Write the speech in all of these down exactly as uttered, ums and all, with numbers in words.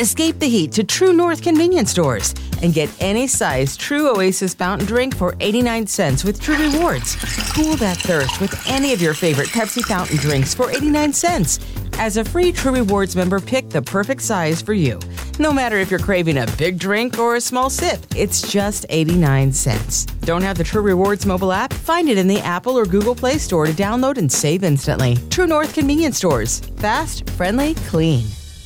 Escape the heat to True North convenience stores and get any size True Oasis fountain drink for eighty-nine cents with True Rewards. Cool that thirst with any of your favorite Pepsi fountain drinks for eighty-nine cents. As a free True Rewards member, pick the perfect size for you. No matter if you're craving a big drink or a small sip, it's just eighty-nine cents. Don't have the True Rewards mobile app? Find it in the Apple or Google Play Store to download and save instantly. True North convenience stores. Fast, friendly, clean.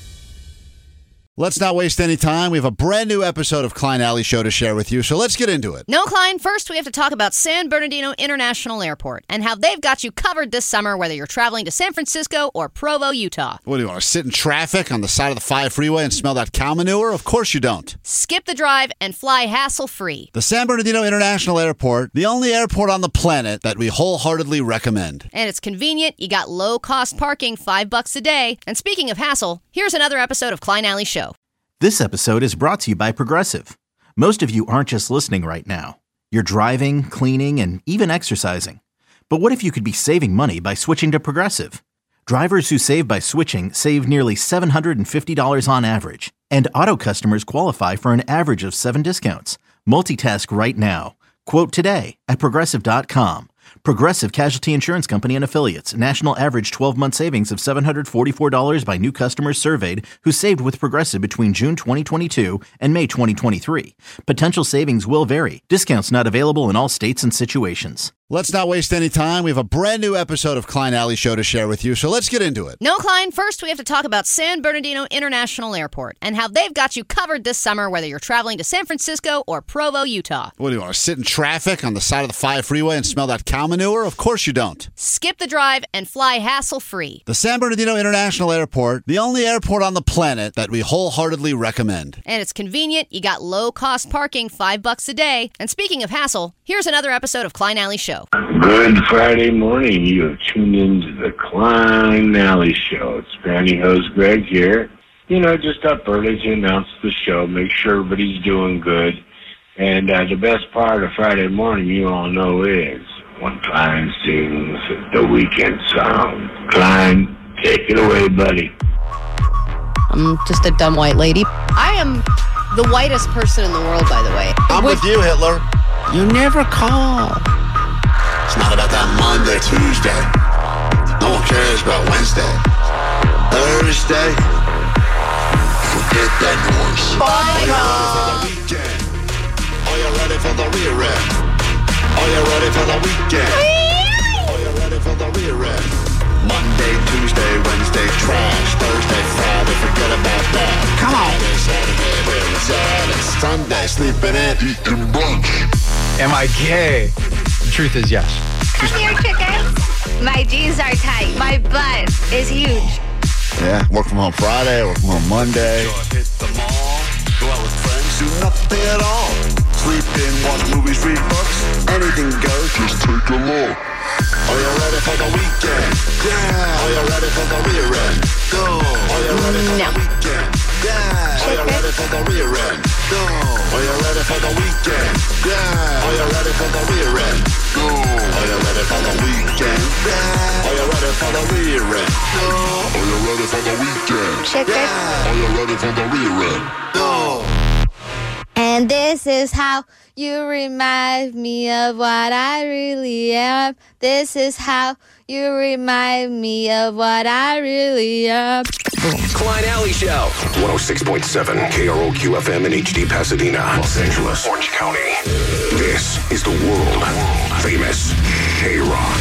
Let's not waste any time. We have a brand new episode of Klein Alley Show to share with you, so let's get into it. No, Klein. First, we have to talk about San Bernardino International Airport and how they've got you covered this summer, whether you're traveling to San Francisco or Provo, Utah. What, do you want to sit in traffic on the side of the five freeway and smell that cow manure? Of course you don't. Skip the drive and fly hassle-free. The San Bernardino International Airport, the only airport on the planet that we wholeheartedly recommend. And it's convenient. You got low-cost parking, five bucks a day. And speaking of hassle, here's another episode of Klein Alley Show. This episode is brought to you by Progressive. Most of you aren't just listening right now. You're driving, cleaning, and even exercising. But what if you could be saving money by switching to Progressive? Drivers who save by switching save nearly seven hundred fifty dollars on average. And auto customers qualify for an average of seven discounts. Multitask right now. Quote today at Progressive dot com. Progressive Casualty Insurance Company and Affiliates. National average twelve-month savings of seven hundred forty-four dollars by new customers surveyed who saved with Progressive between June twenty twenty-two and May twenty twenty-three. Potential savings will vary. Discounts not available in all states and situations. Let's not waste any time. We have a brand new episode of Klein Alley Show to share with you, so let's get into it. No, Klein. First, we have to talk about San Bernardino International Airport and how they've got you covered this summer, whether you're traveling to San Francisco or Provo, Utah. What, do you want to sit in traffic on the side of the five freeway and smell that cow manure? Of course you don't. Skip the drive and fly hassle-free. The San Bernardino International Airport, the only airport on the planet that we wholeheartedly recommend. And it's convenient. You got low-cost parking, five bucks a day. And speaking of hassle, here's another episode of Klein Alley Show. Good Friday morning. You have tuned into the Klein Alley Show. It's Fanny Hose Greg here. You know, just up early to announce the show, make sure everybody's doing good. And uh, the best part of Friday morning, you all know, is when Klein sings the weekend song. Klein, take it away, buddy. I'm just a dumb white lady. I am the whitest person in the world, by the way. I'm with, with you, Hitler. You never call. It's not about that Monday, Tuesday. No one cares about Wednesday. Thursday. Forget that noise. Bye, Are you ready for the weekend? Are you ready for the rear end? Are you ready for the weekend? Are you ready for the rear end? Monday, Tuesday, Wednesday, trash. Thursday, Friday, forget about that. Come on. Friday, Saturday, where it's at. It's Sunday, sleeping in, eating brunch. Am I gay? The truth is yes. Come here, chickens. My jeans are tight. My butt is huge. Yeah, work from home Friday, work from home Monday. Hit the mall, go out with friends, do nothing at all. Sleep in, watch movies, read books, anything goes, just take a look. Are you ready for the weekend? Yeah. Are you ready for the rear end? Go. Are you ready for no. the weekend? Yeah. Are you ready for the rear end? Go. Are you ready for the weekend? Yeah. Are you ready for the rear end? Go. Are you ready for the weekend? Yeah. Are you ready for the rear end? Go. Are you ready for the weekend? Chicken. Yeah. Are you ready for the rear end? Go. And this is how you remind me of what I really am. This is how you remind me of what I really am. Klein Alley Show. one oh six point seven K R O Q F M in H D Pasadena, Los Angeles, Orange County. This is the world famous K-Rock.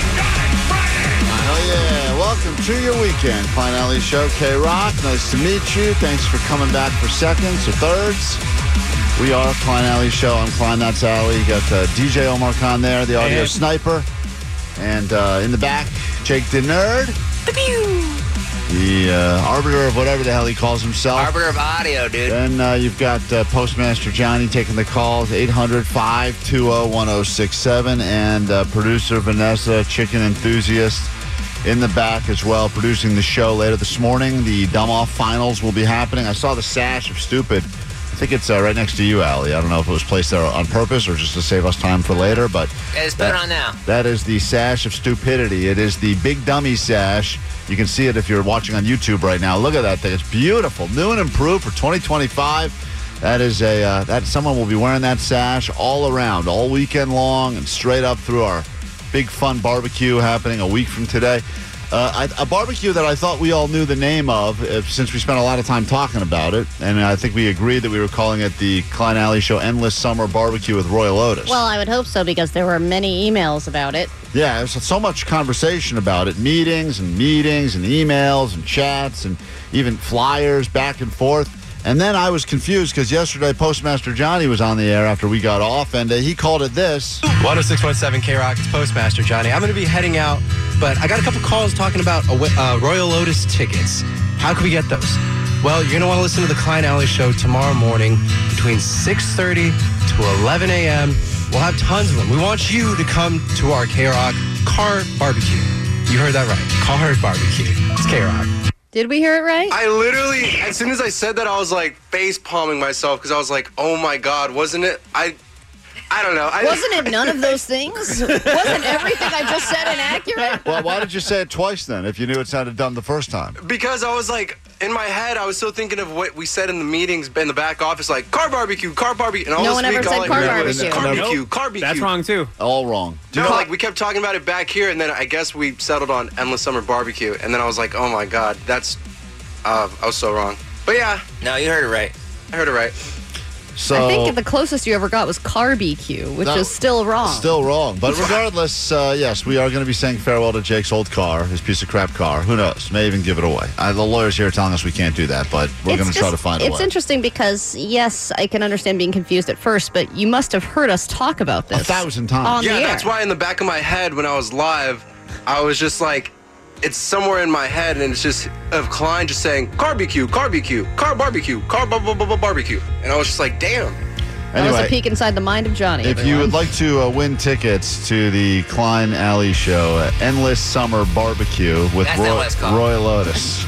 Oh yeah, welcome to your weekend, Klein Alley Show, K-Rock. Nice to meet you. Thanks for coming back for seconds or thirds. We are Klein Alley Show. I'm Klein, that's Alley. You got uh, D J Omar Khan there, the audio and sniper. And uh, in the back, Jake the Nerd. The uh, arbiter of whatever the hell he calls himself. Arbiter of audio, dude. Then uh, you've got uh, Postmaster Johnny taking the calls, eight hundred, five two zero, one zero six seven. And uh, producer Vanessa, chicken enthusiast, in the back as well, producing the show later this morning. The Dumb Off Finals will be happening. I saw the sash of Stupid. think it's uh, right next to you, Allie. I don't know if it was placed there on purpose or just to save us time for later, but Yeah, just put that, it on now. that is the sash of stupidity. It is the Big Dummy sash. You can see it if you're watching on YouTube right now. Look at that thing. It's beautiful. New and improved for twenty twenty-five. That is a uh, that someone will be wearing that sash all around, all weekend long, and straight up through our big fun barbecue happening a week from today. Uh, I, a barbecue that I thought we all knew the name of uh, since we spent a lot of time talking about it, and I think we agreed that we were calling it the Klein Alley Show Endless Summer Barbecue with Royal Otis. Well, I would hope so because there were many emails about it. Yeah, there's so much conversation about it. Meetings and meetings and emails and chats and even flyers back and forth. And then I was confused because yesterday Postmaster Johnny was on the air after we got off, and uh, he called it this. one oh six point seven K-Rock, it's Postmaster Johnny. I'm going to be heading out, but I got a couple calls talking about uh, Royal Otis tickets. How can we get those? Well, you're going to want to listen to the Klein Alley Show tomorrow morning between six thirty to eleven a.m. We'll have tons of them. We want you to come to our K-Rock car barbecue. You heard that right. Car barbecue. It's K-Rock. Did we hear it right? I literally, as soon as I said that, I was like face palming myself because I was like, oh my God, wasn't it? I I don't know. I, Wasn't it none of those things? Wasn't everything I just said inaccurate? Well, why did you say it twice then if you knew it sounded dumb the first time? Because I was like, in my head, I was still thinking of what we said in the meetings in the back office, like car barbecue, car barbecue. And all No this one ever week, said all I car heard was barbecue. Car barbecue, Nope. car barbecue. That's wrong, too. All wrong. No, like we kept talking about it back here, and then I guess we settled on Endless Summer Barbecue. And then I was like, oh my God, that's, uh, I was so wrong. But yeah. No, you heard it right. I heard it right. So, I think the closest you ever got was Carbecue, which That- is still wrong. Still wrong. But regardless, uh, yes, we are going to be saying farewell to Jake's old car, his piece of crap car. Who knows? May even give it away. Uh, the lawyers here are telling us we can't do that, but we're It's going to try just- to find a It's way. interesting because, yes, I can understand being confused at first, but you must have heard us talk about this. A thousand times. On Yeah, the air. that's why in the back of my head when I was live, I was just like, it's somewhere in my head, and it's just of Klein just saying, barbecue, barbecue, car barbecue, car bar- bar- bar- barbecue. And I was just like, damn. That was a Anyway, peek inside the mind of Johnny. if you everyone. would like to uh, win tickets to the Klein Alley Show, uh, Endless Summer Barbecue with That's not Roy, what it's called. Roy Lotus.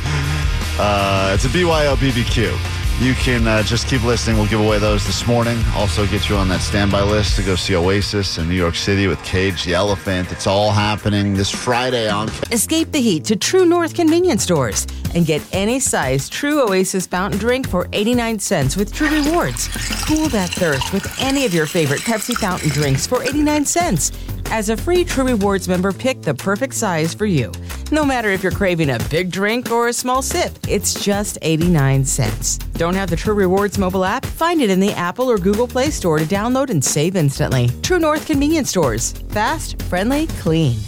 uh, it's a B Y O B B Q. You can uh, just keep listening. We'll give away those this morning. Also get you on that standby list to go see Oasis in New York City with Cage the Elephant. It's all happening this Friday on... Escape the heat to True North convenience stores and get any size True Oasis fountain drink for eighty-nine cents with True Rewards. Cool that thirst with any of your favorite Pepsi fountain drinks for eighty-nine cents. As a free True Rewards member, pick the perfect size for you. No matter if you're craving a big drink or a small sip, it's just eighty-nine cents. Don't have the True Rewards mobile app? Find it in the Apple or Google Play Store to download and save instantly. True North convenience stores. Fast, friendly, clean.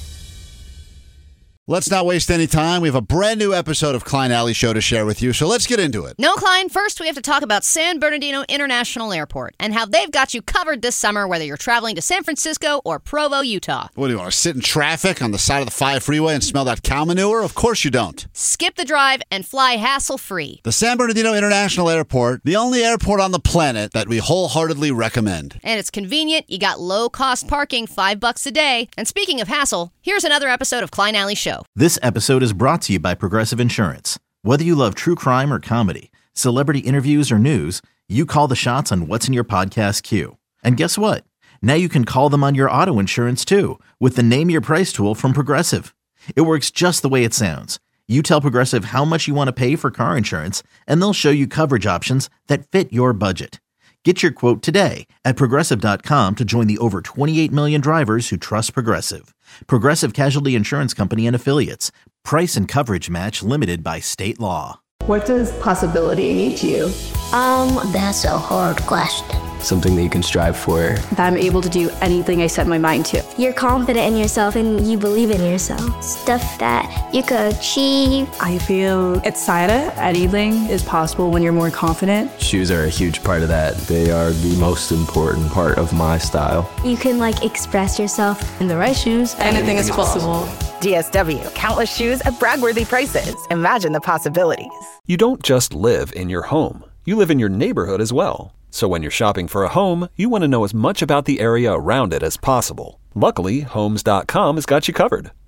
Let's not waste any time. We have a brand new episode of Klein Alley Show to share with you, so let's get into it. No, Klein, first we have to talk about San Bernardino International Airport and how they've got you covered this summer, whether you're traveling to San Francisco or Provo, Utah. What do you want to sit in traffic on the side of the five freeway and smell that cow manure? Of course you don't. Skip the drive and fly hassle-free. The San Bernardino International Airport, the only airport on the planet that we wholeheartedly recommend. And it's convenient. You got low-cost parking, five bucks a day. And speaking of hassle, here's another episode of Klein Alley Show. This episode is brought to you by Progressive Insurance. Whether you love true crime or comedy, celebrity interviews or news, you call the shots on what's in your podcast queue. And guess what? Now you can call them on your auto insurance too with the Name Your Price tool from Progressive. It works just the way it sounds. You tell Progressive how much you want to pay for car insurance, and they'll show you coverage options that fit your budget. Get your quote today at Progressive dot com to join the over twenty-eight million drivers who trust Progressive. Progressive Casualty Insurance Company and Affiliates. Price and coverage match limited by state law. What does possibility mean to you? Um, that's a hard question. Something that you can strive for. That I'm able to do anything I set my mind to. You're confident in yourself and you believe in yourself. Stuff that you could achieve. I feel excited. Anything is possible when you're more confident. Shoes are a huge part of that. They are the most important part of my style. You can like express yourself. In the right shoes, anything is possible. D S W, countless shoes at brag-worthy prices. Imagine the possibilities. You don't just live in your home. You live in your neighborhood as well. So when you're shopping for a home, you want to know as much about the area around it as possible. Luckily, Homes dot com has got you covered.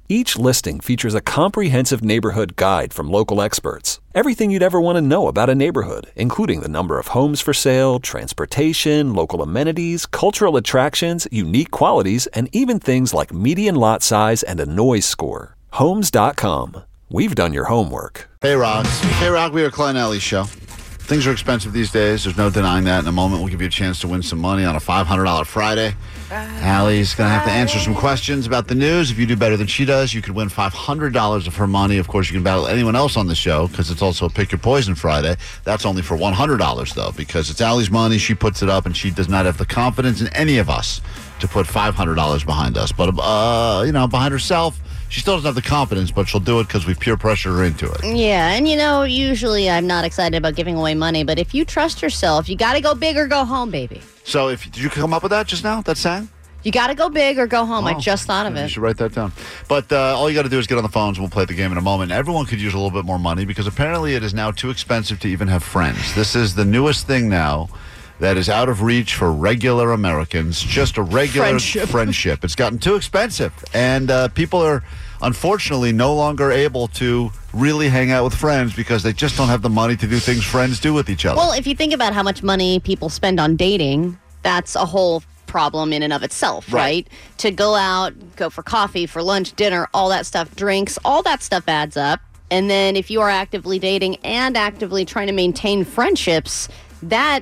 Each listing features a comprehensive neighborhood guide from local experts. Everything you'd ever want to know about a neighborhood, including the number of homes for sale, transportation, local amenities, cultural attractions, unique qualities, and even things like median lot size and a noise score. Homes dot com. We've done your homework. Hey, Rock. Hey, Rock, we are Klein Alley Show. Things are expensive these days. There's no denying that. In a moment, we'll give you a chance to win some money on a five hundred dollars Friday. Allie's going to have to answer some questions about the news. If you do better than she does, you could win five hundred dollars of her money. Of course, you can battle anyone else on the show because it's also a Pick Your Poison Friday. That's only for one hundred dollars, though, because it's Allie's money. She puts it up, and she does not have the confidence in any of us to put five hundred dollars behind us. But, uh, you know, behind herself, she still doesn't have the confidence, but she'll do it because we peer pressure her into it. Yeah, and you know, usually I'm not excited about giving away money, but if you trust yourself, you got to go big or go home, baby. So, if did you come up with that just now, that saying? You got to go big or go home. Oh, I just thought of You it. should write that down. But uh, all you got to do is get on the phones, and we'll play the game in a moment. Everyone could use a little bit more money because apparently it is now too expensive to even have friends. This is the newest thing now that is out of reach for regular Americans, just a regular Friendship. friendship. It's gotten too expensive, and uh, people are unfortunately no longer able to really hang out with friends because they just don't have the money to do things friends do with each other. Well, if you think about how much money people spend on dating, that's a whole problem in and of itself, right? Right. To go out, go for coffee, for lunch, dinner, all that stuff, drinks, all that stuff adds up. And then if you are actively dating and actively trying to maintain friendships, that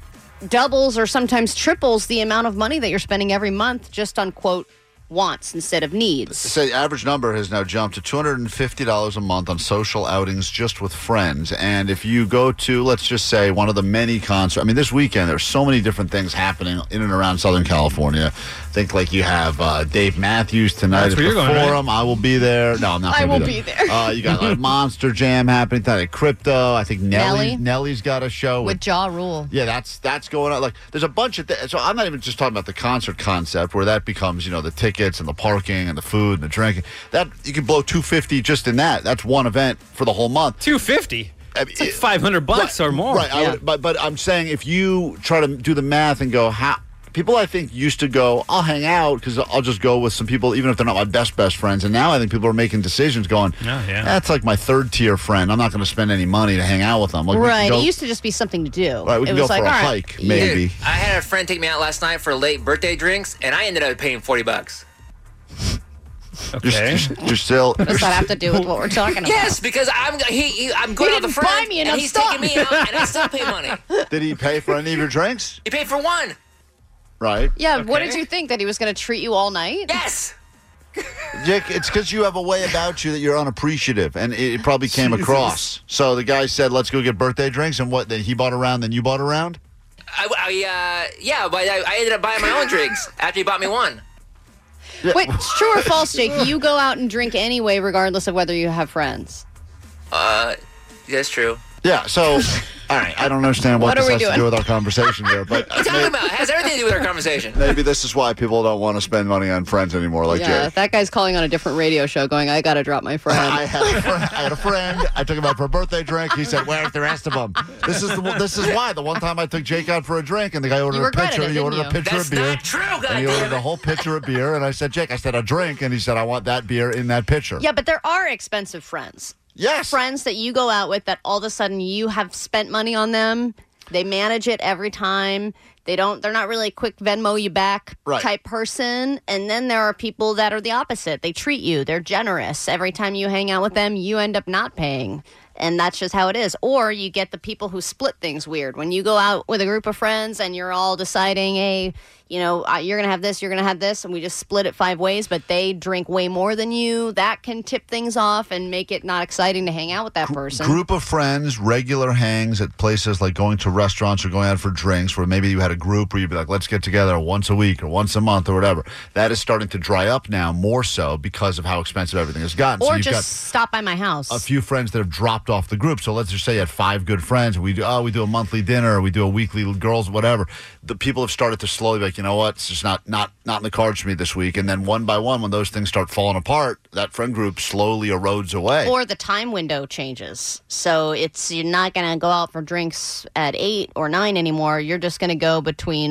doubles or sometimes triples the amount of money that you're spending every month just on, quote, wants instead of needs. So the average number has now jumped to two hundred fifty dollars a month on social outings just with friends. And if you go to, let's just say, one of the many concerts, I mean, this weekend, there's so many different things happening in and around Southern California. Think like you have uh, Dave Matthews tonight That's at where the you're going, Forum. I will be there. No, I'm not I going to will be there. be there. Uh, you got like Monster Jam happening tonight at Crypto. I think Nelly, Nelly. Nelly's got a show. With Jaw Rule. Yeah, that's that's going on. Like, there's a bunch of things. So I'm not even just talking about the concert concept where that becomes, you know, the tickets and the parking and the food and the drinking. That you can blow two hundred fifty dollars just in that. That's one event for the whole month. two hundred fifty I mean, It's like five hundred bucks right, or more. Right. I would, but but I'm saying if you try to do the math and go, how people I think used to go, I'll hang out because I'll just go with some people, even if they're not my best best friends. And now I think people are making decisions going, Oh, yeah. that's like my third tier friend. I'm not going to spend any money to hang out with them. Like, we can Right. go- It used to just be something to do. Right, we it can go was for like, a all right, hike, maybe. Dude, I had a friend take me out last night for late birthday drinks, and I ended up paying forty bucks. Okay. You're, you're still. What does that have to do with what we're talking about? Yes, because I'm he, he I'm going He out with a didn't buy friend, me and enough he's stuff. taking me out, and I still pay money. Did he pay for any of your drinks? He paid for one. Right. Yeah, what Okay. did you think? That he was going to treat you all night? Yes. Dick, it's because you have a way about you that you're unappreciative, and it, it probably came Jesus. across. So the guy said, let's go get birthday drinks, and what, then he bought a round, then you bought a round? I, I uh yeah, but I, I ended up buying my own drinks after he bought me one. Wait, it's true or false, Jake? You go out and drink anyway, regardless of whether you have friends. Uh, that's true. Yeah, so, all right, I don't understand what, What are this we has to doing? do with our conversation here, but What are you talking about? It has everything to do with our conversation. maybe this is why people don't want to spend money on friends anymore, like yeah, Jake. that guy's calling on a different radio show going, I got to drop my friend. I had, a friend, I had a friend. I took him out for a birthday drink. He said, "Where's the rest of them?" This is the, this is why. The one time I took Jake out for a drink, and the guy ordered You a regretted pitcher. it, he didn't ordered you? a pitcher That's of beer. not true, And he goddammit. ordered a whole pitcher of beer. And I said, "Jake," I said, "a drink," and he said, "I want that beer in that pitcher." Yeah, but there are expensive friends. Yes. Friends that you go out with that all of a sudden you have spent money on them. They manage it every time. They don't, they're not really a quick Venmo you back Right. type person. And then there are people that are the opposite. They treat you, they're generous. Every time you hang out with them, you end up not paying. And that's just how it is. Or you get the people who split things weird. When you go out with a group of friends and you're all deciding, hey, you know, uh, you're going to have this, you're going to have this, and we just split it five ways, but they drink way more than you, that can tip things off and make it not exciting to hang out with that person. Group of friends, regular hangs at places like going to restaurants or going out for drinks, where maybe you had a group where you'd be like, let's get together once a week or once a month or whatever. That is starting to dry up now more so because of how expensive everything has gotten. Or so you've just got stop by my house. a few friends that have dropped off the group. So let's just say you had five good friends. We do, oh, we do a monthly dinner, or we do a weekly girls, whatever. The people have started to slowly be like, you know what, it's just not not not in the cards for me this week. And then one by one, when those things start falling apart, that friend group slowly erodes away. Or the time window changes. So it's you're not going to go out for drinks at eight or nine anymore. You're just going to go between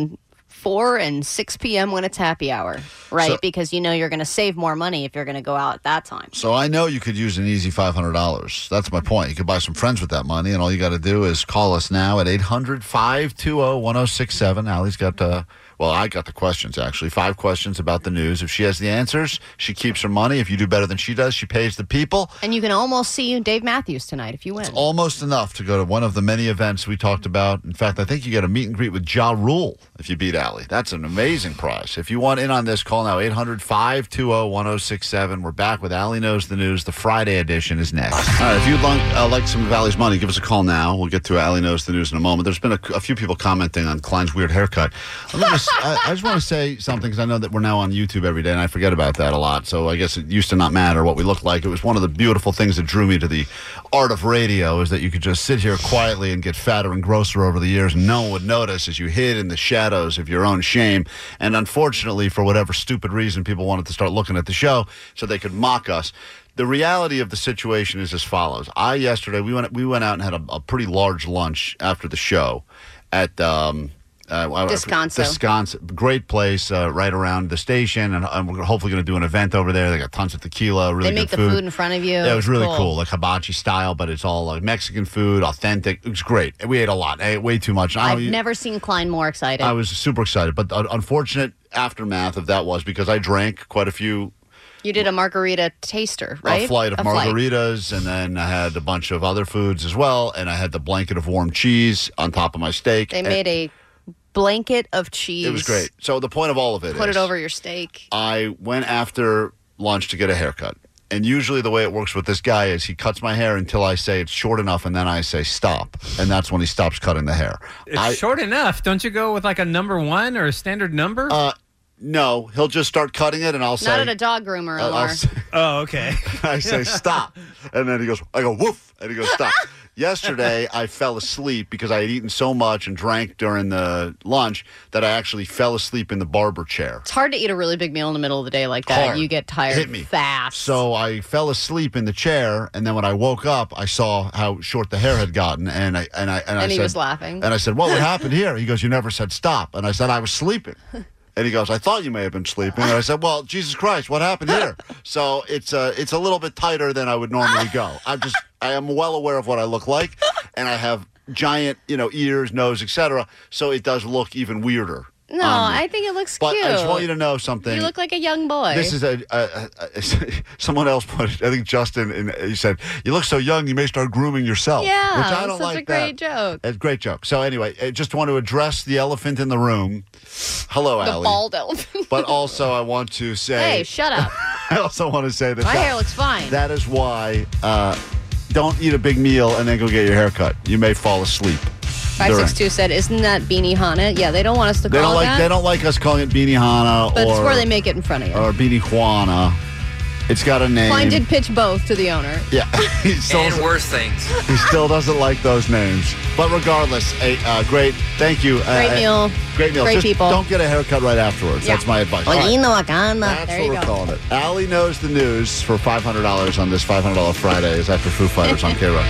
four and six p.m. when it's happy hour, right? So- because you know you're going to save more money if you're going to go out at that time. So I know you could use an easy five hundred dollars. That's my point. You could buy some friends with that money, and all you got to do is call us now at eight hundred, five two zero, one zero six seven. Allie's got, uh, well, I got the questions, actually. Five questions about the news. If she has the answers, she keeps her money. If you do better than she does, she pays the people. And you can almost see Dave Matthews tonight if you win. It's almost enough to go to one of the many events we talked about. In fact, I think you get a meet and greet with Ja Rule if you beat Allie. That's an amazing prize. If you want in on this, call now, eight hundred, five two zero, one zero six seven. We're back with Allie Knows the News. The Friday edition is next. All right, if you'd like, uh, like some of Allie's money, give us a call now. We'll get to Allie Knows the News in a moment. There's been a, a few people commenting on Klein's weird haircut. Let me just, I, I just want to say something, because I know that we're now on YouTube every day, and I forget about that a lot. So I guess it used to not matter what we looked like. It was one of the beautiful things that drew me to the art of radio, is that you could just sit here quietly and get fatter and grosser over the years, and no one would notice as you hid in the shadows of your own shame. And unfortunately, for whatever stupid reason, people wanted to start looking at the show so they could mock us. The reality of the situation is as follows. I, yesterday, we went we went out and had a, a pretty large lunch after the show at um, uh, Descanso. Descanso. Great place uh, right around the station, and, and we're hopefully going to do an event over there. They got tons of tequila, really They make good the food. food in front of you. Yeah, it was really Cool. cool, like hibachi style, but it's all like Mexican food, authentic. It was great. We ate a lot. I ate way too much. I I've don't- never seen Klein more excited. I was super excited, but the unfortunate aftermath of that was because I drank quite a few, You did a margarita taster, right? a flight of A flight. margaritas, and then I had a bunch of other foods as well, and I had the blanket of warm cheese on top of my steak. They and made a blanket of cheese. It was great. So the point of all of it Put is it over your steak. I went after lunch to get a haircut. And usually the way it works with this guy is he cuts my hair until I say it's short enough, and then I say stop. And that's when he stops cutting the hair. It's I- short enough. Don't you go with like a number one or a standard number? Uh, no, he'll just start cutting it, and I'll say... Not at a dog groomer, I'll- I'll Omar. say- oh, okay. I say stop, and then he goes, I go woof, and he goes stop. Yesterday, I fell asleep because I had eaten so much and drank during the lunch that I actually fell asleep in the barber chair. It's hard to eat a really big meal in the middle of the day like that. Hard. You get tired Hit me. fast. So I fell asleep in the chair, and then when I woke up, I saw how short the hair had gotten, and I and I and, I And he said, was laughing. And I said, "What would happen here?" He goes, "You never said stop," and I said, "I was sleeping." And he goes, I thought you may have been sleeping. And I said, well, Jesus Christ, what happened here? So it's uh, it's a little bit tighter than I would normally go. I'm just, I am well aware of what I look like, and I have giant, you know, ears, nose, et cetera. So it does look even weirder. no, on me. I think it looks But cute. I just want you to know something. You look like a young boy. This is a, a, a, a someone else put it. I think Justin, and he said, "You look so young, you may start grooming yourself." Yeah, which I don't such like a great that. joke. It's a great joke. So anyway, I just want to address the elephant in the room. Hello, the Allie. bald elephant. But also, I want to say, Hey, shut up. I also want to say that My that, hair looks fine. That is why uh, don't eat a big meal and then go get your hair cut. You may fall asleep. five six two said, isn't that Beanie Hana? Yeah, they don't want us to They call don't it like. that. They don't like us calling it Beanie Hana but or it's where they make it in front of you. or Beanie Juana. It's got a name. Klein did pitch both to the owner. Yeah, he still And doesn't- worse things. He still doesn't like those names. But regardless, a uh, great, thank you. Uh, Great meal. Great meal. Great Just people. don't get a haircut right afterwards. Yeah. That's my advice. Well, All right. you know, Wakanda. That's There what you we're go. calling it. Allie Knows the News for five hundred dollars on this five hundred dollars Friday is after Foo Fighters on K-Rock.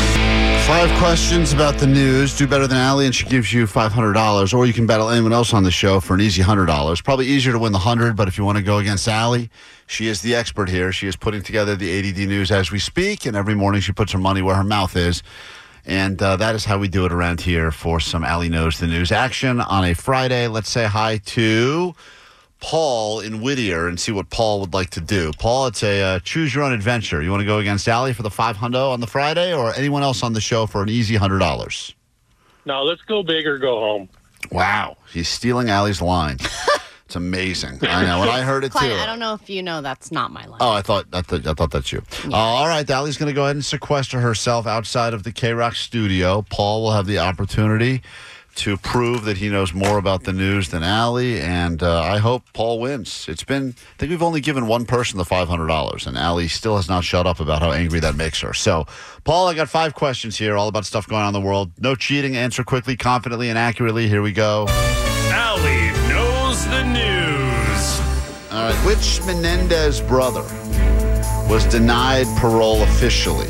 Five questions about the news. Do better than Allie, and she gives you five hundred dollars. Or you can battle anyone else on the show for an easy one hundred dollars. Probably easier to win the one hundred dollars, but if you want to go against Allie, she is the expert here. She is putting together the A D D News as we speak, and every morning she puts her money where her mouth is. And uh, that is how we do it around here for some Allie Knows the News action on a Friday. Let's say hi to Paul in Whittier and see what Paul would like to do. Paul, it's a uh, choose your own adventure. You want to go against Allie for the five hundred on the Friday, or anyone else on the show for an easy one hundred dollars? No, let's go big or go home. Wow, he's stealing Allie's line. It's amazing. I know, and I heard it Klein, too. I don't know if you know that's not my line. Oh, I thought I thought, I thought that's you. Uh, all right, Allie's going to go ahead and sequester herself outside of the K-Rock studio. Paul will have the opportunity to prove that he knows more about the news than Allie, and uh, I hope Paul wins. It's been, I think we've only given one person the five hundred dollars, and Allie still has not shut up about how angry that makes her. So, Paul, I got five questions here, all about stuff going on in the world. No cheating, answer quickly, confidently, and accurately. Here we go. Allie Knows the News. All right, which Menendez brother was denied parole officially?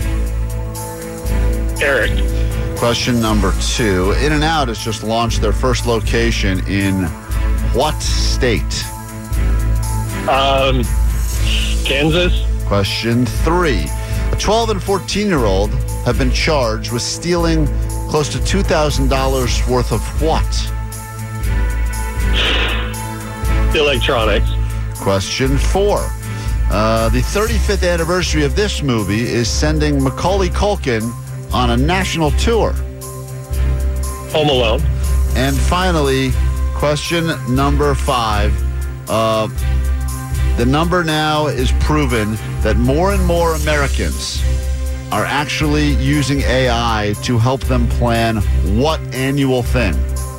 Eric. Question number two. In-N-Out has just launched their first location in what state? Um, Kansas. Question three. A twelve and fourteen-year-old have been charged with stealing close to two thousand dollars worth of what? Electronics. Question four. Uh, the thirty-fifth anniversary of this movie is sending Macaulay Culkin on a national tour. Home Alone. And finally, question number five. Uh, the number now is proven that more and more Americans are actually using A I to help them plan what annual thing?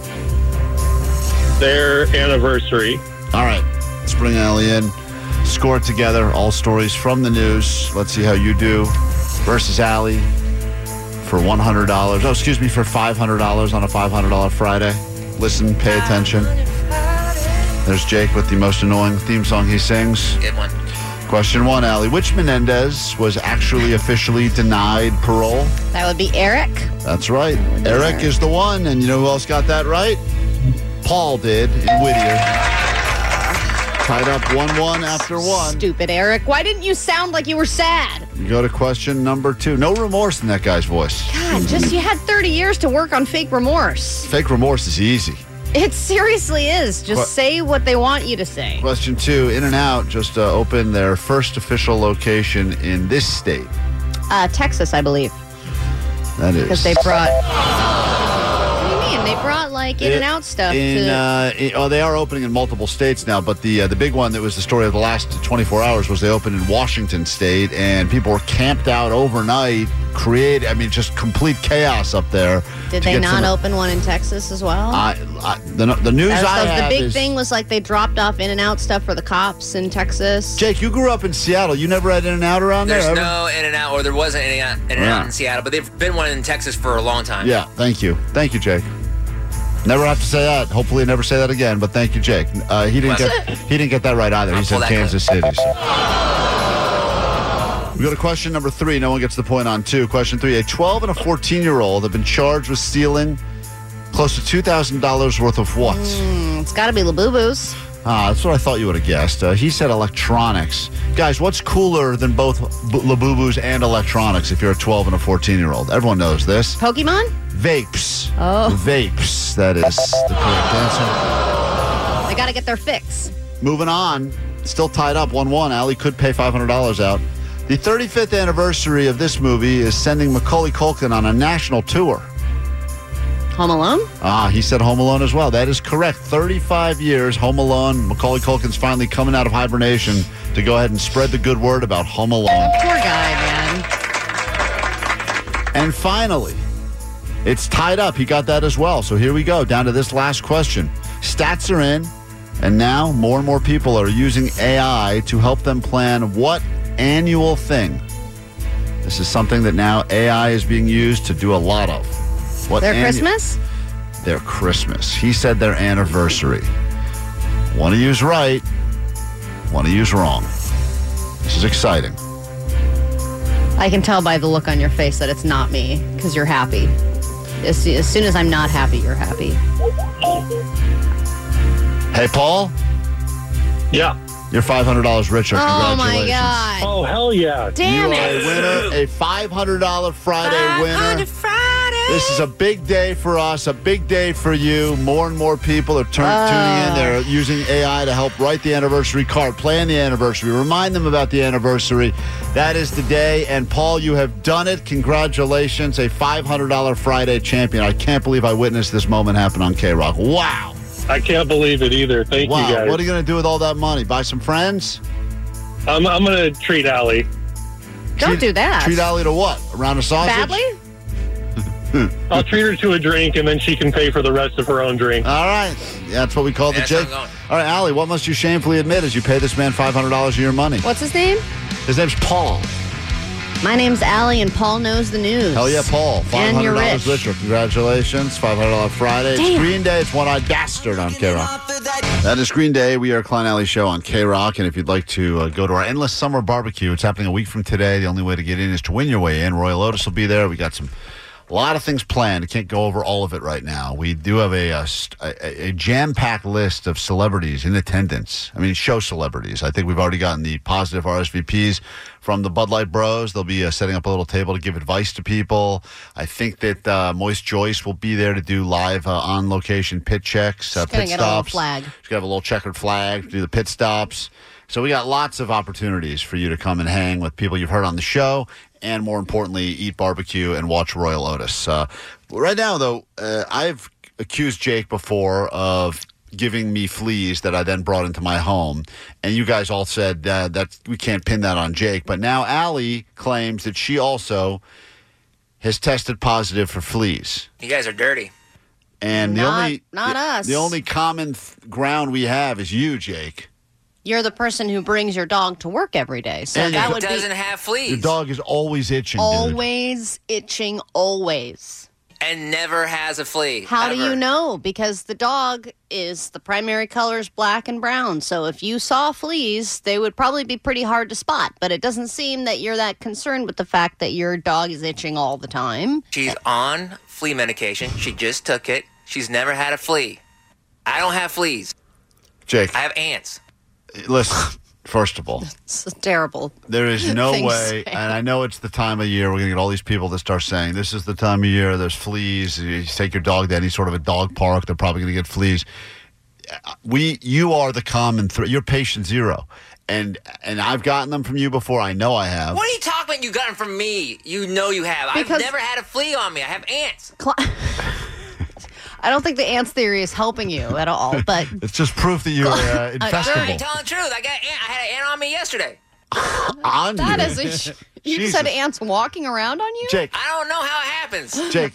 Their anniversary. All right, let's bring Allie in. Score it together. All stories from the news. Let's see how you do versus Allie for one hundred dollars. Oh, excuse me, for five hundred dollars on a five hundred dollars Friday. Listen, pay attention. There's Jake with the most annoying theme song he sings. Good one. Question one, Allie. Which Menendez was actually officially denied parole? That would be Eric. That's right. Eric is the one. And you know who else got that right? Paul did in Whittier. Tied up one one after one. Stupid Eric. Why didn't you sound like you were sad? You go to question number two. No remorse in that guy's voice. God, just you had thirty years to work on fake remorse. Fake remorse is easy. It seriously is. Just Qu- say what they want you to say. Question two. In-N-Out just uh, opened their first official location in this state. Uh, Texas, I believe. That is. Because they brought... What do you mean? They brought, like, In-N-Out stuff in, to... Uh, in, oh, they are opening in multiple states now, but the uh, the big one that was the story of the last twenty-four hours was they opened in Washington State, and people were camped out overnight, create, I mean, just complete chaos up there. Did they not open one in Texas as well? I, I, the, the news That was- I the have big is, thing was, like, they dropped off In-N-Out stuff for the cops in Texas. Jake, you grew up in Seattle. You never had In-N-Out around There's there? ever? no In-N-Out, or there wasn't In-N-Out, In-N-Out Yeah. in Seattle, but they've been one in Texas for a long time. Yeah, thank you. Thank you, Jake. Never have to say that. Hopefully never say that again, but thank you, Jake. Uh, he didn't Well, get he didn't get that right either. He I'll said pull that Kansas City. so. We go to question number three. No one gets the point on two. Question three. A twelve and a fourteen-year-old have been charged with stealing close to two thousand dollars worth of what? Mm, it's got to be Labubu's. Ah, that's what I thought you would have guessed. Uh, he said electronics. Guys, what's cooler than both B- Labubu's and electronics if you're a twelve and a fourteen-year-old? Everyone knows this. Pokemon? Vapes. Oh. Vapes. That is the correct answer. They got to get their fix. Moving on. Still tied up one one. Allie could pay five hundred dollars out. The thirty-fifth anniversary of this movie is sending Macaulay Culkin on a national tour. Home Alone? Ah, he said Home Alone as well. That is correct. thirty-five years, Home Alone. Macaulay Culkin's finally coming out of hibernation to go ahead and spread the good word about Home Alone. Poor guy, man. And finally, it's tied up. He got that as well. So here we go, down to this last question. Stats are in, and now more and more people are using A I to help them plan what annual thing. This is something that now A I is being used to do a lot of. What Their annu- Christmas? Their Christmas. He said their anniversary. One of you's right, one of you's wrong. This is exciting. I can tell by the look on your face that it's not me, because you're happy. As, as soon as I'm not happy, you're happy. Hey, Paul? Yeah. You're five hundred dollars richer. Oh, Congratulations. my God. Oh, hell yeah. Damn you it. are a winner, a five hundred dollars Friday winner. This is a big day for us, a big day for you. More and more people are turn, Uh. tuning in. They're using A I to help write the anniversary card, plan the anniversary, remind them about the anniversary. That is the day. And, Paul, you have done it. Congratulations, a five hundred dollars Friday champion. I can't believe I witnessed this moment happen on K-Rock. Wow. I can't believe it either. Thank wow. you, guys. What are you going to do with all that money? Buy some friends? I'm, I'm going to treat Allie. Don't do that. Treat Allie to what? A round of sausage? Badly? I'll treat her to a drink, and then she can pay for the rest of her own drink. All right. Yeah, that's what we call the That's Jake. how I'm going. All right, Allie, what must you shamefully admit as you pay this man five hundred dollars of your money? What's his name? His name's Paul. My name's Allie, and Paul knows the news. Hell yeah, Paul. And you're five hundred dollars rich. richer. Congratulations. five hundred dollars Friday. It's Damn. Green Day. It's One-Eyed Bastard on K-Rock. That is Green Day. We are Klein Alley Show on K-Rock. And if you'd like to uh, go to our Endless Summer Barbecue, it's happening a week from today. The only way to get in is to win your way in. Royal Otis will be there. We got some A lot of things planned. I can't go over all of it right now. We do have a, a, a, a jam-packed list of celebrities in attendance. I mean, show celebrities. I think we've already gotten the positive R S V Ps from the Bud Light Bros. They'll be uh, setting up a little table to give advice to people. I think that uh, Moist Joyce will be there to do live uh, on-location pit checks, uh, She's gonna pit get a little stops. flag. She's going to have a little checkered flag to do the pit stops. So we got lots of opportunities for you to come and hang with people you've heard on the show, and more importantly, eat barbecue and watch Royal Otis. Uh, right now, though, uh, I've accused Jake before of giving me fleas that I then brought into my home, and you guys all said uh, that we can't pin that on Jake. But now Allie claims that she also has tested positive for fleas. You guys are dirty. And the Not- only not the, us. the only common th- ground we have is you, Jake. You're the person who brings your dog to work every day. So And that it would doesn't be have fleas. Your dog is always itching, dude. always itching, always. And never has a flea. How do ever. you know? Because the dog is the primary colors black and brown. So if you saw fleas, they would probably be pretty hard to spot. But it doesn't seem that you're that concerned with the fact that your dog is itching all the time. She's on flea medication. She just took it. She's never had a flea. I don't have fleas. Jake, I have ants. listen, first of all, It's terrible. there is no thing to way, say. and I know it's the time of year, we're going to get all these people that start saying, this is the time of year, there's fleas, you take your dog to any sort of a dog park, they're probably going to get fleas. We, you are the common threat. You're patient zero. And and I've gotten them from you before. I know I have. What are you talking about? You got them from me. You know you have. Because- I've never had a flea on me. I have ants. I don't think the ants theory is helping you at all, but It's just proof that you're uh, I'm infestable. telling the truth. I got ant. I had an ant on me yesterday. On that you. is a sh- you Jesus. just had ants walking around on you? Jake, I don't know how it happens. Jake,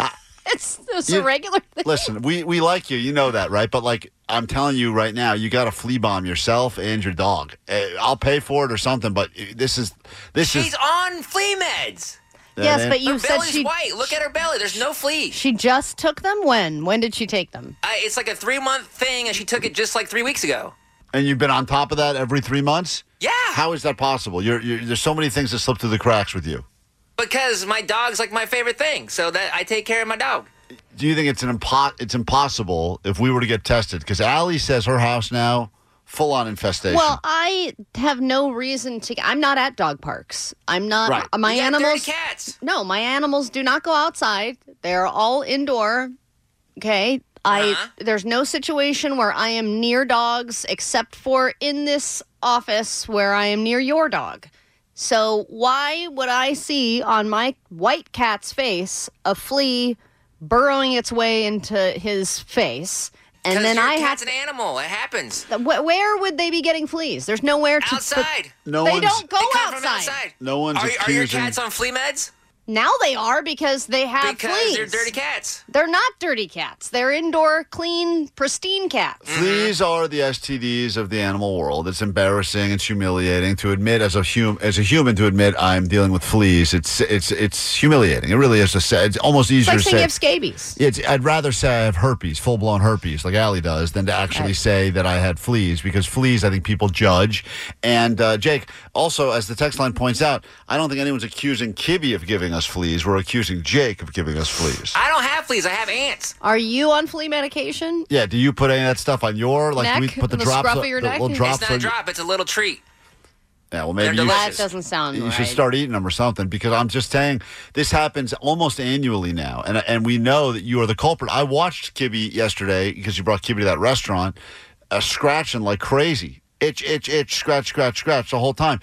It's, it's You- a regular thing. listen, we, we like you. You know that, right? But, like, I'm telling you right now, you got to flea bomb yourself and your dog. Uh, I'll pay for it or something, but this is... this She's is. on flea meds. Yes, ain't- but you Her said belly's she white. Look at her belly. There's no fleas. she just took them. When? When did she take them? I, it's like a three month thing, and she took it just like three weeks ago. And you've been on top of that every three months? Yeah. How is that possible? You're, you're, there's so many things that slip through the cracks with you. Because my dog's like my favorite thing, so that I take care of my dog. Do you think it's an impo- it's impossible if we were to get tested? Because Allie says her house now, full on infestation. Well, I have no reason to. I'm not at dog parks. I'm not. Right. My You got animals. dirty cats. No, my animals do not go outside. They're all indoor. Okay. I Uh-huh. there's no situation where I am near dogs except for in this office where I am near your dog. So why would I see on my white cat's face a flea burrowing its way into his face? And 'Cause then your I have cat's an animal. It happens. Wh- Where would they be getting fleas? There's nowhere to. Outside. No they one's- don't go They come from outside. outside. No one's Are, are your accusing- cats on flea meds? Now they are because they have Because fleas. they're dirty cats. They're not dirty cats. They're indoor, clean, pristine cats. Fleas are the S T Ds of the animal world. It's embarrassing. It's humiliating to admit as a hum- as a human to admit I'm dealing with fleas. It's it's it's humiliating. It really is. To say. It's almost It's easier like to saying say. you have scabies. It's, I'd rather say I have herpes, full blown herpes, like Allie does, than to actually Right. say that I had fleas, because fleas, I think people judge. And uh, Jake, also, as the text line points out, I don't think anyone's accusing Kibby of giving us fleas. We're accusing Jake of giving us fleas. I don't have fleas. I have ants. Are you on flea medication? Yeah, do you put any of that stuff on your, like, do we Neck? put the The drops, scruff of the your neck? little drops It's not a on- drop. It's a little treat. Yeah, well, maybe They're you, delicious. That doesn't sound you right. should start eating them or something, because I'm just saying this happens almost annually now, and and we know that you are the culprit. I watched Kibby yesterday because you brought Kibby to that restaurant, uh, scratching like crazy, itch, itch, itch, scratch, scratch, scratch the whole time.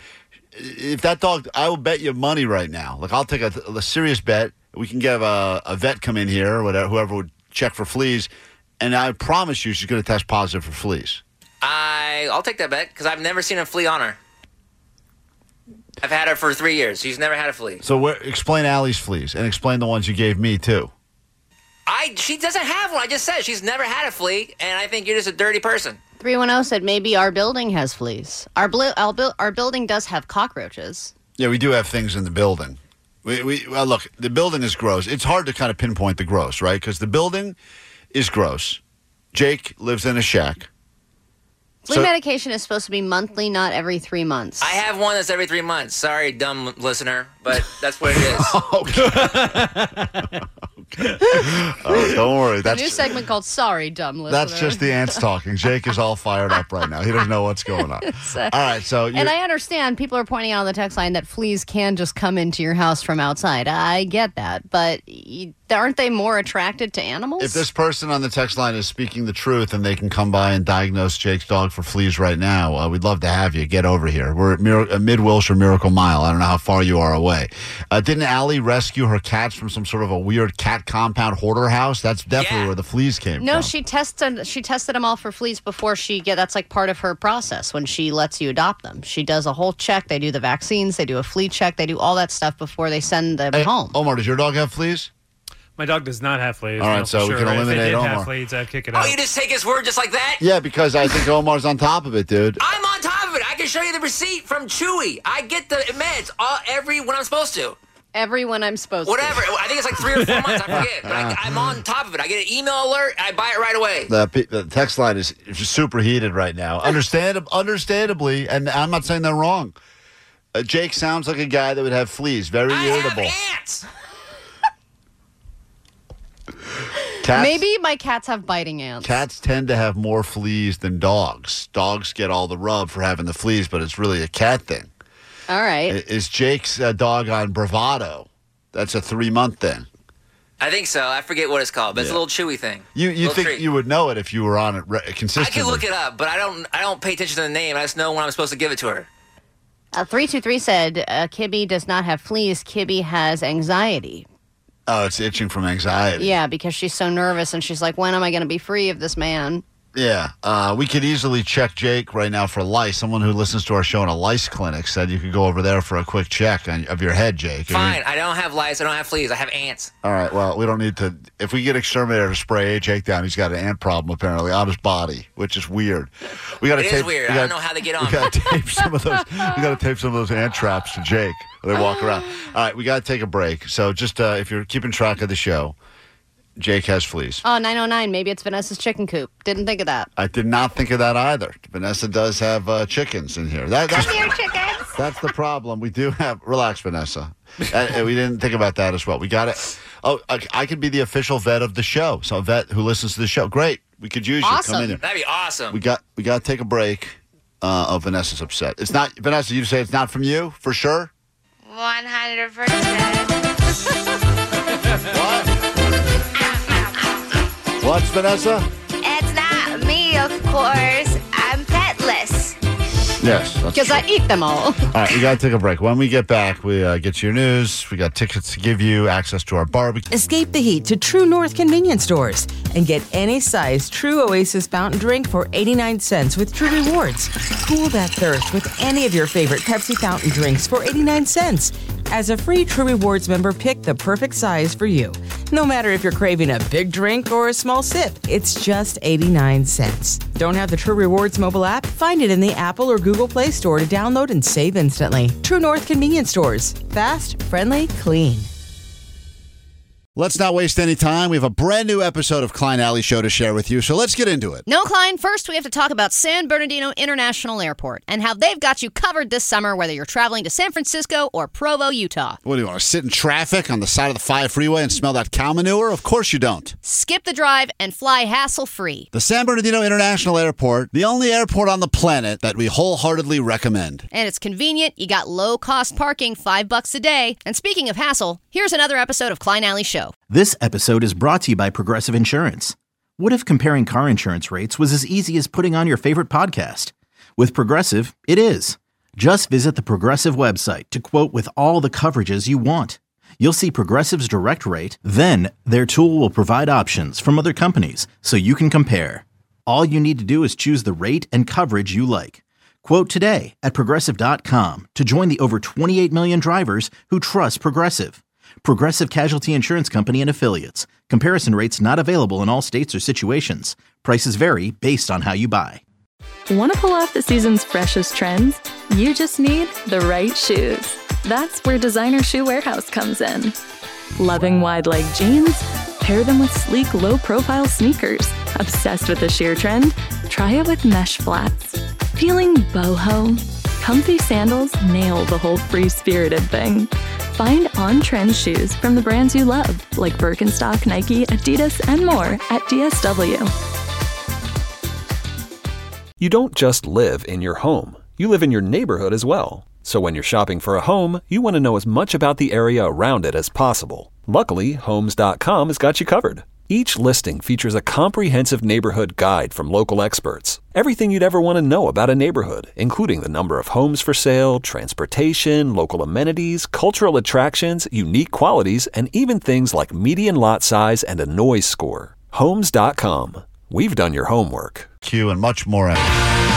If that dog, I will bet you money right now. Like, I'll take a, a serious bet. We can get a, a vet come in here, or whatever, whoever would check for fleas, and I promise you she's going to test positive for fleas. I I'll take that bet because I've never seen a flea on her. I've had her for three years. She's never had a flea. So where, explain Allie's fleas, and explain the ones you gave me too. I she doesn't have one. I just said she's never had a flea, and I think you're just a dirty person. three one zero said maybe our building has fleas. Our, bl- our, bu- our building does have cockroaches. Yeah, we do have things in the building. We, we well, look, the building is gross. It's hard to kind of pinpoint the gross, right? Because the building is gross. Jake lives in a shack. Flea So- medication is supposed to be monthly, not every three months. I have one that's every three months. Sorry, dumb listener, but that's what it is. Oh, don't worry. a That's new segment called Sorry, Dumb Listener. that's just the ants talking. Jake is all fired up right now. He doesn't know what's going on. It's, uh, All right, so you And I understand people are pointing out on the text line that fleas can just come into your house from outside. I get that. But y- aren't they more attracted to animals? if this person on the text line is speaking the truth and they can come by and diagnose Jake's dog for fleas right now, uh, we'd love to have you. Get over here. We're at Mir- uh, Mid-Wilshire Miracle Mile. I don't know how far you are away. Uh, didn't Allie rescue her cats from some sort of a weird cat compound hoarder house? That's definitely where the fleas came No, from. she tested she tested them all for fleas before she get. That's like part of her process when she lets you adopt them. She does a whole check. They do the vaccines. They do a flea check. They do all that stuff before they send them Hey, home. Omar, does your dog have fleas? My dog does not have fleas. All right, no, so for we sure. can If eliminate it did Omar. have fleas, I'd kick it Oh, out. you just take his word just like that? Yeah, because I think Omar's on top of it, dude. I'm on top of it. I can show you the receipt from Chewy. I get the meds all, every when I'm supposed to. Every when I'm supposed Whatever. to. I think it's like three or four months. I forget. But I, I'm on top of it. I get an email alert. I buy it right away. The, pe- the text line is just super heated right now. Understand, understandably, and I'm not saying they're wrong. Uh, Jake sounds like a guy that would have fleas. Very I irritable. have ants. Cats, Maybe my cats have biting ants. Cats tend to have more fleas than dogs. Dogs get all the rub for having the fleas, but it's really a cat thing. All right. I- Is Jake's uh, dog on Bravado? That's a three-month thing. I think so. I forget what it's called, but it's a Yeah. little Chewy thing. You you Little think treat. you would know it if you were on it re- I consistently? can look it up, but I don't. I don't pay attention to the name. I just know when I'm supposed to give it to her. Uh, three two three said uh, Kibby does not have fleas. Kibby has anxiety. Oh, it's itching from anxiety. Yeah, because she's so nervous and she's like, when am I going to be free of this man? Yeah, uh, we could easily check Jake right now for lice. Someone who listens to our show in a lice clinic said you could go over there for a quick check on, of your head, Jake. Are you- Fine. I don't have lice. I don't have fleas. I have ants. All right, well, we don't need to. If we get exterminator to spray Jake down, he's got an ant problem apparently on his body, which is weird. We got to It is tape. weird. we I don't gotta- know how they get on We got to tape some of those. We got to tape some of those ant traps to Jake when they walk around. All right, we got to take a break. So just uh, if you're keeping track of the show, Jake has fleas. Oh, nine oh nine. Maybe it's Vanessa's chicken coop. Didn't think of that. I did not think of that either. Vanessa does have uh, chickens in here. That, that's, Here, chickens. that's the problem. We do have. Relax, Vanessa. Uh, we didn't think about that as well. We got it. Oh, I, I could be the official vet of the show. So a vet who listens to the show. Great. We could use you. Awesome. Come in here. That'd be awesome. We got. We got to take a break. Uh, oh, Vanessa's upset. It's not Vanessa. You say it's not from you for sure. one hundred percent. What's Vanessa? It's not me, of course. I'm petless. Yes. that's Because I eat them all. All right, we got to take a break. When we get back, we uh, get your news. We got tickets to give you, access to our barbecue. Escape the heat to True North convenience stores and get any size True Oasis fountain drink for eighty-nine cents with True Rewards. Cool that thirst with any of your favorite Pepsi fountain drinks for eighty-nine cents. As a free True Rewards member, pick the perfect size for you. No matter if you're craving a big drink or a small sip, it's just eighty-nine cents. Don't have the True Rewards mobile app? Find it in the Apple or Google Play Store to download and save instantly. True North convenience stores. Fast, friendly, clean. Let's not waste any time. We have a brand new episode of Klein Alley Show to share with you, so let's get into it. No, Klein, first we have to talk about San Bernardino International Airport and how they've got you covered this summer, whether you're traveling to San Francisco or Provo, Utah. What do you want to sit in traffic on the side of the five freeway and smell that cow manure? Of course you don't. Skip the drive and fly hassle-free. The San Bernardino International Airport, the only airport on the planet that we wholeheartedly recommend. And it's convenient. You got low-cost parking, five bucks a day. And speaking of hassle, here's another episode of Klein Alley Show. This episode is brought to you by Progressive Insurance. What if comparing car insurance rates was as easy as putting on your favorite podcast? With Progressive, it is. Just visit the Progressive website to quote with all the coverages you want. You'll see Progressive's direct rate, then their tool will provide options from other companies so you can compare. All you need to do is choose the rate and coverage you like. Quote today at Progressive dot com to join the over twenty-eight million drivers who trust Progressive. Progressive Casualty Insurance Company and Affiliates. Comparison rates not available in all states or situations. Prices vary based on how you buy. Want to pull off the season's freshest trends? You just need the right shoes. That's where Designer Shoe Warehouse comes in. Loving wide leg jeans? Pair them with sleek, low-profile sneakers. Obsessed with the sheer trend? Try it with mesh flats. Feeling boho? Comfy sandals nail the whole free-spirited thing. Find on-trend shoes from the brands you love, like Birkenstock, Nike, Adidas, and more at D S W. You don't just live in your home. You live in your neighborhood as well. So when you're shopping for a home, you want to know as much about the area around it as possible. Luckily, Homes dot com has got you covered. Each listing features a comprehensive neighborhood guide from local experts. Everything you'd ever want to know about a neighborhood, including the number of homes for sale, transportation, local amenities, cultural attractions, unique qualities, and even things like median lot size and a noise score. Homes dot com. We've done your homework. Q and much more. All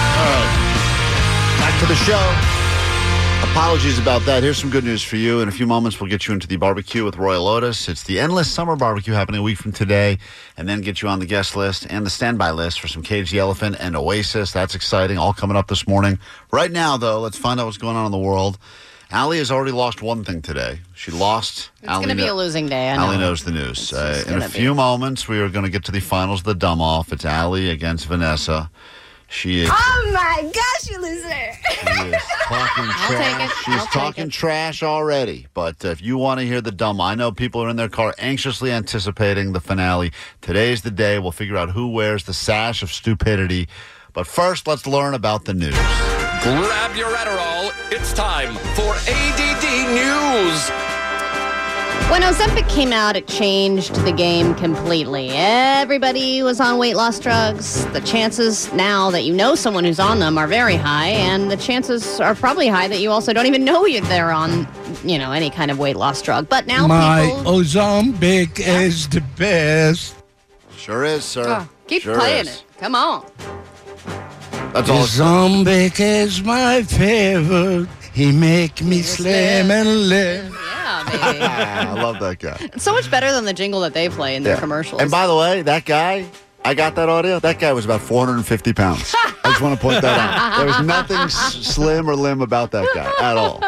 right. Back to the show. Apologies about that. Here's some good news for you. In a few moments, we'll get you into the barbecue with Royal Otis. It's the Endless Summer Barbecue happening a week from today, and then get you on the guest list and the standby list for some Cage the Elephant and Oasis. That's exciting. All coming up this morning. Right now, though, let's find out what's going on in the world. Allie has already lost one thing today. She lost. It's going to be a losing day. I know. Allie knows the news. Uh, in a few be. moments, we are going to get to the finals of the Dumb Off. It's Allie against Vanessa. She is. Oh my gosh, you loser! She is talking I'll trash. take it. She's I'll take talking trash already. But uh, if you want to hear the dumb, I know people are in their car anxiously anticipating the finale. Today's the day. We'll figure out who wears the sash of stupidity. But first, let's learn about the news. Grab your Adderall. It's time for A D D News. When Ozempic came out, it changed the game completely. Everybody was on weight loss drugs. The chances now that you know someone who's on them are very high, and the chances are probably high that you also don't even know they're on, you know, any kind of weight loss drug. But now My people... Ozempic is the best. Sure is, sir. Oh, keep sure playing is. it. Come on. That's all. Ozempic is my favorite. He make me slim and live. Yeah, baby. I love that guy. It's so much better than the jingle that they play in their Yeah. commercials. And by the way, that guy, I got that audio. That guy was about four hundred fifty pounds. I just want to point that out. There was nothing s- slim or limb about that guy at all.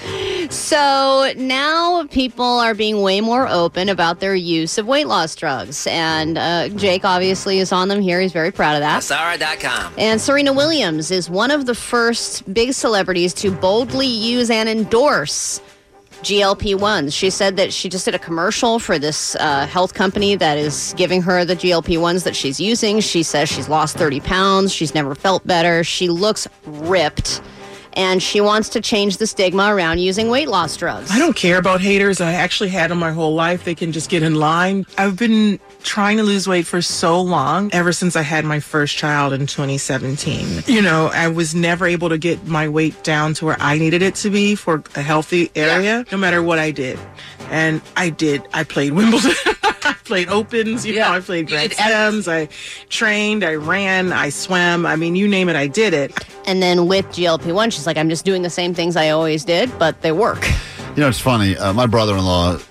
So now people are being way more open about their use of weight loss drugs. And uh, Jake obviously is on them here. He's very proud of that. Asara dot com. And Serena Williams is one of the first big celebrities to boldly use and endorse G L P ones. She said that she just did a commercial for this uh, health company that is giving her the G L P ones that she's using. She says she's lost thirty pounds. She's never felt better. She looks ripped. And she wants to change the stigma around using weight loss drugs. I don't care about haters. I actually had them my whole life. They can just get in line. I've been trying to lose weight for so long, ever since I had my first child in twenty seventeen. You know, I was never able to get my weight down to where I needed it to be for a healthy area, no matter what I did. And I did. I played Wimbledon. I played Opens, you know, I played Grand Slams. I trained, I ran, I swam. I mean, you name it, I did it. And then with G L P one, she's like, I'm just doing the same things I always did, but they work. You know, it's funny. Uh, my brother-in-law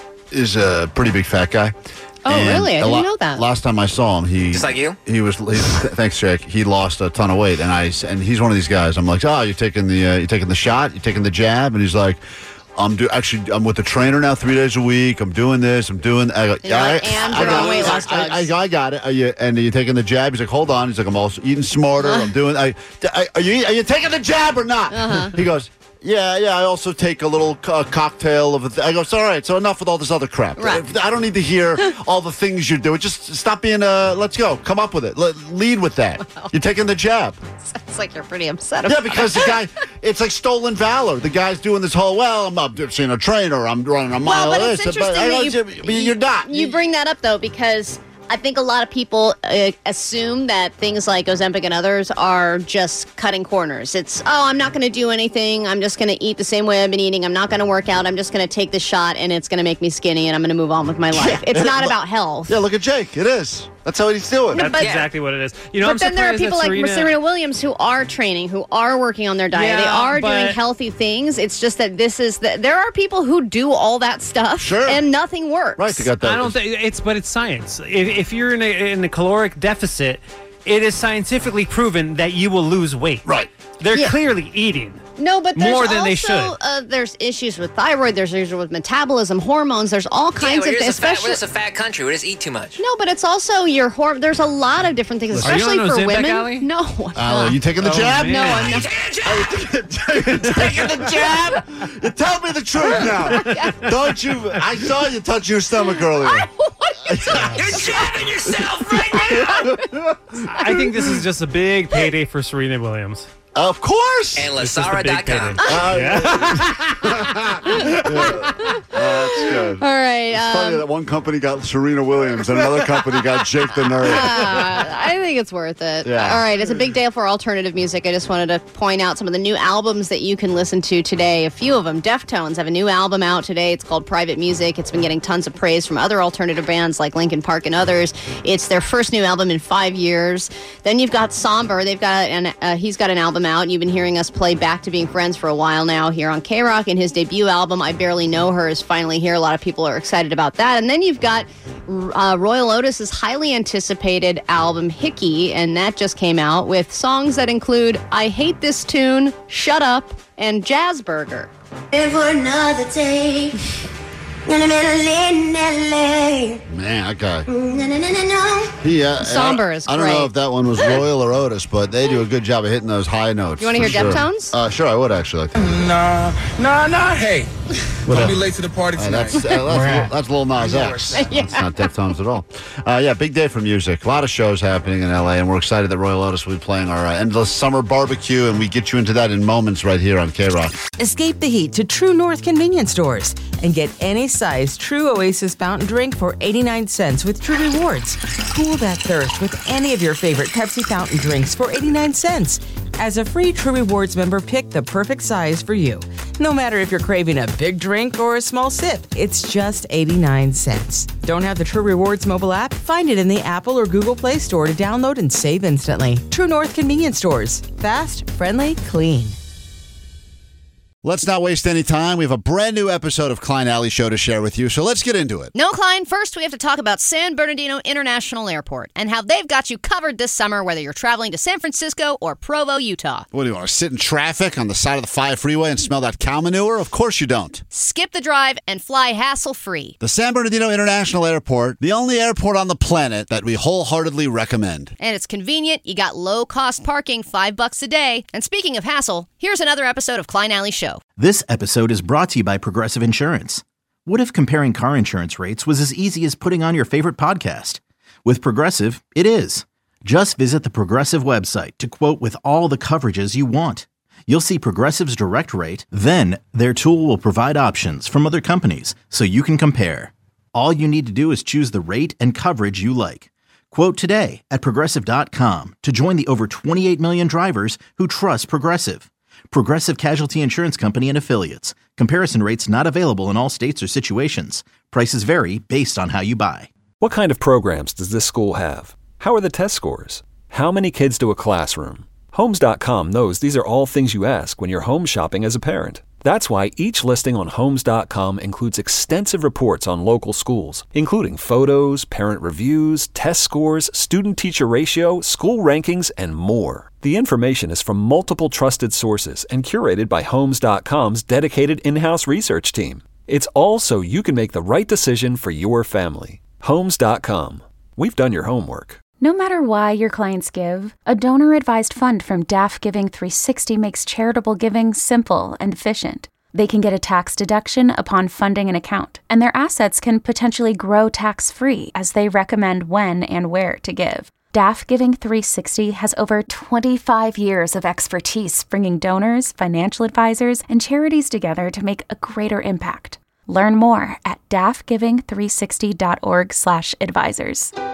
is a pretty big fat guy. Oh, And really? I a didn't lo- know that. Last time I saw him, he Just like you? He was. He, th- thanks, Jake. He lost a ton of weight, and I s- and he's one of these guys. I'm like, oh, you're taking the uh, you're taking the shot, you're taking the jab, and he's like, I'm do actually I'm with the trainer now three days a week. I'm doing this. I'm doing. I go, you're like, and you're on weight loss I, drugs. I, I got it. Are you, and are you taking the jab? He's like, hold on. He's like, I'm also eating smarter. I'm doing. I, I are you are you taking the jab or not? Uh-huh. He goes. Yeah, yeah. I also take a little uh, cocktail of. A th- I go. It's all right. So enough with all this other crap. Right. I don't need to hear all the things you're doing. Just stop being. Uh, let's go. Come up with it. Let, lead with that. You're taking the jab. Sounds like you're pretty upset about Yeah, because the guy. It's like stolen valor. The guy's doing this whole. Well, I'm up seeing a trainer. I'm running a mile. Well, but of it's this, interesting I that don't- you, but you're not. You bring that up, though, because I think a lot of people uh, assume that things like Ozempic and others are just cutting corners. It's, oh, I'm not going to do anything. I'm just going to eat the same way I've been eating. I'm not going to work out. I'm just going to take the shot, and it's going to make me skinny, and I'm going to move on with my life. It's not about health. Yeah, look at Jake. It is. That's how he's doing. That's but- exactly what it is. You know, but I'm then there are surprised that people like Serena, Serena Williams who are training, who are working on their diet. they Yeah, are doing but- healthy things. It's just that this is the, there are people who do all that stuff, Sure. and nothing works. Right, they got that. I don't think it's, but it's science. If, if you're in a, in a caloric deficit, it is scientifically proven that you will lose weight. Right. They're Yeah. clearly eating. No, but there's More than also, they should. Uh, there's issues with thyroid. There's issues with metabolism, hormones. There's all Yeah, kinds we're of just things. a fat, we're Especially just a fat country. We just eat too much. no, but it's also your horm. There's a lot of different things, Are you especially on for Ozempic, women. Allie? No, Al, are you taking the Oh, jab? man. no, I'm not. You're taking the jab? You tell me the truth now. Don't you? I saw you touch your stomach earlier. You're jabbing yourself right now. I think this is just a big payday for Serena Williams. Of course. And It's just a Lasara big dot com. payday. Uh, Yeah. Uh, that's good. All right. It's funny Um, that one company got Serena Williams and another company got Jake the Nerd. uh, I think it's worth it. Yeah. All right. It's a big day for alternative music. I just wanted to point out some of the new albums that you can listen to today. A few of them. Deftones have a new album out today. It's called Private Music. It's been getting tons of praise from other alternative bands like Linkin Park and others. It's their first new album in five years. Then you've got Somber. They've got an, uh, he's got an album out. You've been hearing us play Back to Being Friends for a while now here on K-Rock, and his debut album, I Barely Know Her, is finally here. A lot of people are excited about that. And then you've got uh, Royal Otis's highly anticipated album, Hickey, and that just came out with songs that include I Hate This Tune, Shut Up, and Jazz Burger. And for another day, in the middle in L A. Man, that guy. No, no, no, no, no. He, uh, Somber I, is I don't know great. if that one was Royal or Otis, but they do a good job of hitting those high notes. You wanna for hear sure. Deftones? Uh, sure, I would actually like to. Nah, nah, nah. Hey, What don't up? be late to the party Uh, tonight. that's, uh, that's, that's Lil Nas X. Yeah. That's not Deftones at all. Uh, yeah, big day for music. A lot of shows happening in L A, and we're excited that Royal Otis will be playing our uh, endless summer barbecue, and we get you into that in moments right here on K-Rock. Escape the heat to True North convenience stores and get any size True Oasis fountain drink for eighty-nine cents with True Rewards. Cool that thirst with any of your favorite Pepsi fountain drinks for eighty-nine cents. As a free True Rewards member, pick the perfect size for you. No matter if you're craving a big drink or a small sip, it's just eighty-nine cents. Don't have the True Rewards mobile app? Find it in the Apple or Google Play Store to download and save instantly. True North convenience stores. Fast, friendly, clean. Let's not waste any time. We have a brand new episode of Klein Alley Show to share with you, so let's get into it. No, Klein, first we have to talk about San Bernardino International Airport and how they've got you covered this summer, whether you're traveling to San Francisco or Provo, Utah. What do you want to sit in traffic on the side of the five freeway and smell that cow manure? Of course you don't. Skip the drive and fly hassle-free. The San Bernardino International Airport, the only airport on the planet that we wholeheartedly recommend. And it's convenient. You got low-cost parking, five bucks a day. And speaking of hassle, here's another episode of Klein Alley Show. This episode is brought to you by Progressive Insurance. What if comparing car insurance rates was as easy as putting on your favorite podcast? With Progressive, it is. Just visit the Progressive website to quote with all the coverages you want. You'll see Progressive's direct rate, then their tool will provide options from other companies so you can compare. All you need to do is choose the rate and coverage you like. Quote today at Progressive dot com to join the over twenty-eight million drivers who trust Progressive. Progressive Casualty Insurance Company and Affiliates. Comparison rates not available in all states or situations. Prices vary based on how you buy. What kind of programs does this school have? How are the test scores? How many kids to a classroom? Homes dot com knows these are all things you ask when you're home shopping as a parent. That's why each listing on Homes dot com includes extensive reports on local schools, including photos, parent reviews, test scores, student-teacher ratio, school rankings, and more. The information is from multiple trusted sources and curated by Homes dot com's dedicated in-house research team. It's all so you can make the right decision for your family. Homes dot com. We've done your homework. No matter why your clients give, a donor-advised fund from D A F Giving three sixty makes charitable giving simple and efficient. They can get a tax deduction upon funding an account, and their assets can potentially grow tax-free as they recommend when and where to give. D A F Giving three sixty has over twenty-five years of expertise bringing donors, financial advisors, and charities together to make a greater impact. Learn more at daffgiving three sixty dot org slash advisors.